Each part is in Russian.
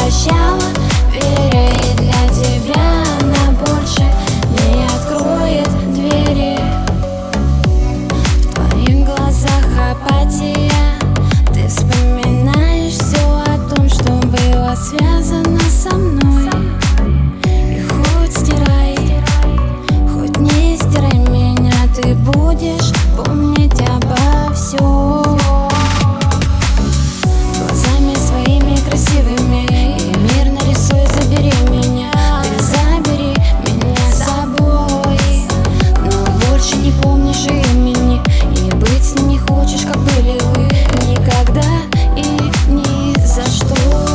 прощала, веря, и для тебя она больше не откроет двери. В твоих глазах апатия, ты вспоминаешь все о том, что было связано со мной. И хоть стирай, хоть не стирай меня, ты будешь помнить обо всем. Глазами своими красивыми и мир нарисуй, забери меня. Ты забери меня с собой, но больше не помнишь имени, и быть с ним не хочешь, как были вы, никогда и ни за что.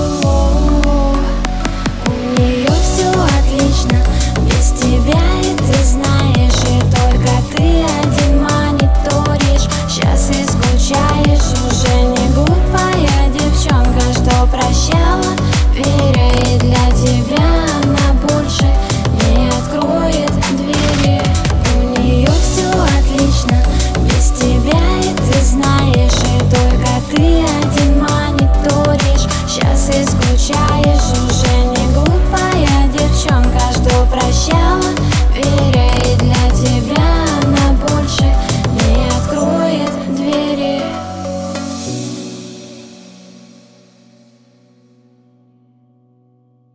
У нее все отлично без тебя, и ты знаешь, и только ты один мониторишь. Сейчас и скучаешь, уже не глупая девчонка, что прощала, веря, и для тебя она больше не откроет двери. У нее все отлично без тебя, и ты знаешь, и только ты один мониторишь. Сейчас и скучаешь, уже не глупая девчонка, что прощала, веря.